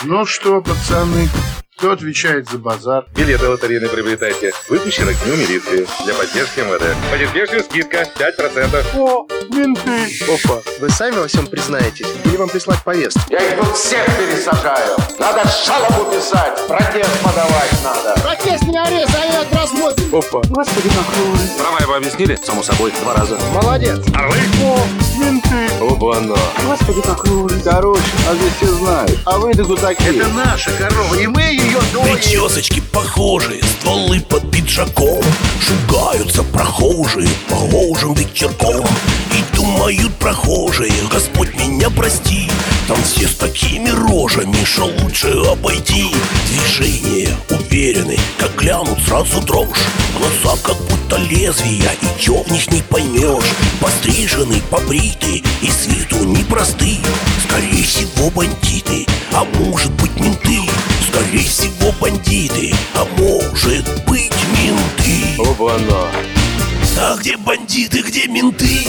Ну что, пацаны, кто отвечает за базар? Билеты лотерейные приобретайте. Выпущены к дню милиции. Для поддержки МВД. Потерпевшим скидка 5%. О, менты! Опа, вы сами во всем признаетесь? Или вам прислать повестку? Я их тут всех пересажаю. Надо жалобу писать, протест подавать надо. Протест не ори, совет рассмотрим. Опа. Господи, какой. Права его объяснили? Само собой, 2 раза. Молодец. Орлы? О, менты! Оба-на. Господи, какой. Короче, а здесь все знают. А вы кто такие? Это наша корова, и мы ее доим! Причесочки похожие, стволы под пиджаком. Шугаются прохожие похожим вечерком. И думают прохожие, Господь меня прости. Там все с такими рожами, что лучше обойти. Движения уверены, как глянут сразу дрожь. Глаза как будто лезвия, и чё в них не поймешь. Пострижены, побриты, и с виду непросты. Скорее всего бандиты, а может быть менты. Скорее всего бандиты, а может быть менты. Оба-на. А где бандиты, где менты?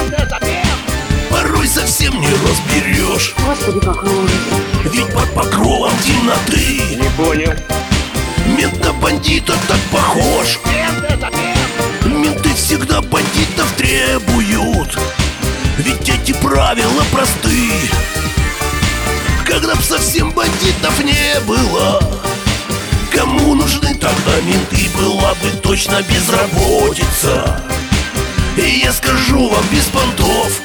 Порой совсем не разберешь. Господи, какой. Ведь под покровом темноты Не понял. мент на бандита так похож. Менты всегда бандитов требуют, ведь эти правила просты. Когда б совсем бандитов не было, кому нужны тогда менты? Была бы точно безработица. И я скажу вам без понтов,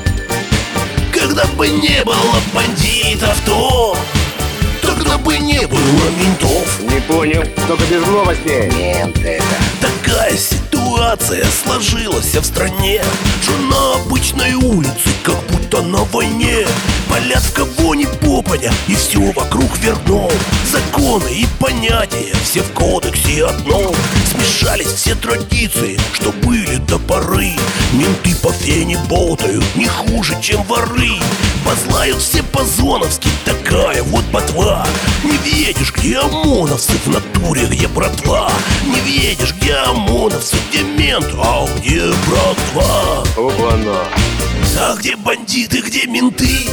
когда бы не было бандитов, то тогда бы не было ментов. Не понял. Только без новостей. Такая ситуация сложилась в стране, что на обычной улице, как будто на войне, палят в кого ни попадя, и все вокруг верно. Законы и понятия все в кодексе одном. Смешались все традиции, что были до поры. Менты по фене болтают не хуже, чем воры. Позлают все по-зоновски, такая вот ботва. Не видишь, где ОМОНовцы в натуре, где братва. Не видишь, где ОМОНовцы, где мент, а где братва. Оба-на. А где бандиты, где менты?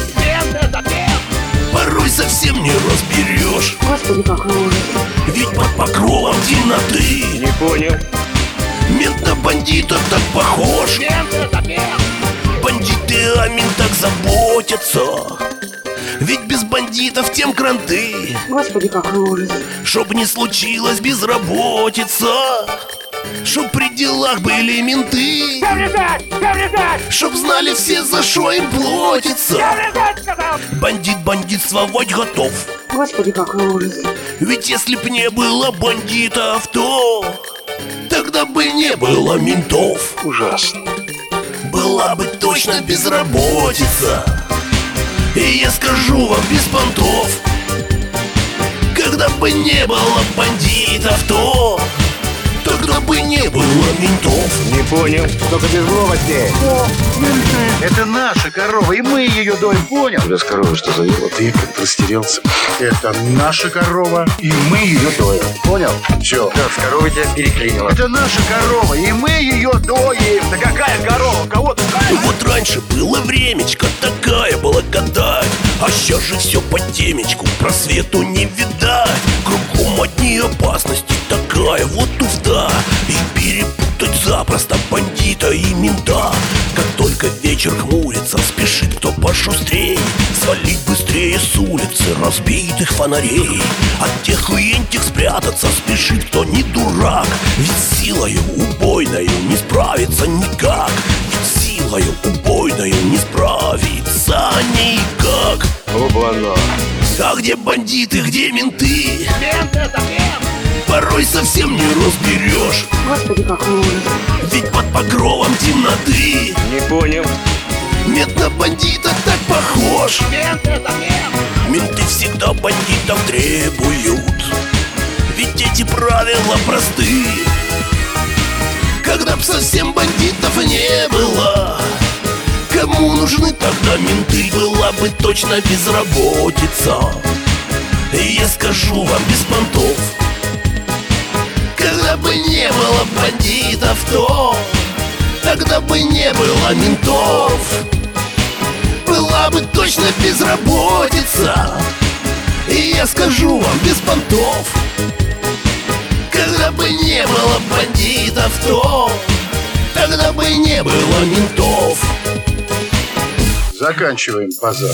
Порой совсем не разберешь, Господи, какой. ведь под покровом темноты Не понял. мент на бандита так похож. Бандиты о ментах заботятся, ведь без бандитов тем кранты. Господи, какой ужас. Чтоб не случилось безработица, чтоб при делах были менты. Чтоб знали все, за что им платится. Бандит бандитствовать готов. Господи, какой ужас. Ведь если б не было бандитов, то тогда бы не было ментов. Ужасно. Была бы точно безработица. И я скажу вам без понтов, когда бы не было бандитов, то тогда бы не было ментов. Не понял. Только без новостей. О, менты! Это наша корова, и мы ее доим, понял? Тебя с коровой что заело? Ты как-то растерялся. Это наша корова, и мы ее доим, понял? Все. Да, с коровой тебя переклинило. Это наша корова, и мы ее доим. Да какая корова? Кого ты знаешь? Вот раньше было времечко, такая благодать. А сейчас же все по темечку, просвету не видать. Кругом одни опасности, такая вот туфта. И перепутать запросто бандита и мента. Как только вечер хмурится, спешит кто пошустрей свалить быстрее с улицы разбитых фонарей. От тех лентих спрятаться спешит кто не дурак. Ведь силою убойною не справится никак. Ведь силою убойною не справится никак. Оба-на. А где бандиты, где менты? Порой совсем не разберешь, Господи, какой ужас. ведь под покровом темноты Не понял. мент на бандита так похож. Менты всегда бандитов требуют, ведь эти правила просты. Когда б совсем бандитов не было, кому нужны тогда менты? Была бы точно безработица. И я скажу вам без понтов, когда бы не было бандитов, то тогда бы не было ментов. Была бы точно безработица. И скажу вам без понтов. Когда бы не было бандитов, то тогда бы не было ментов. Заканчиваем базар.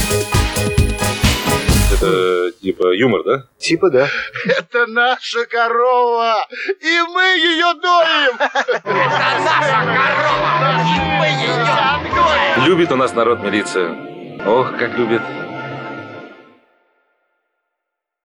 Это типа юмор, да? Типа да. Это наша корова, и мы ее доим! Любит у нас народ милицию. Ох, как любит.